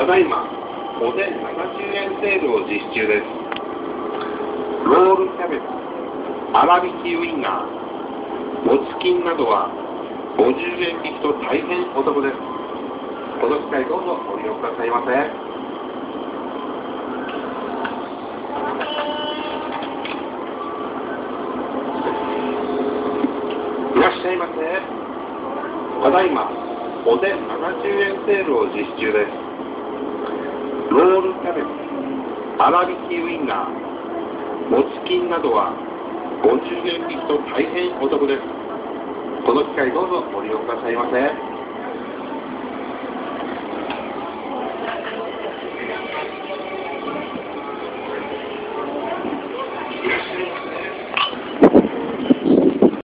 だいまおでん70円セールを実施中です。ロールキャベツ、粗挽きウインナー、もつ金などは50円引きと大変お得です。この機会どうぞご利用くださいませ。いらっしゃいませ。ただいまおでん70円セールを実施中です。ロールキャベツ、粗挽きウインナー、もつ金などは50円引きと大変お得です。この機会どうぞご利用くださいませ。いらっしゃい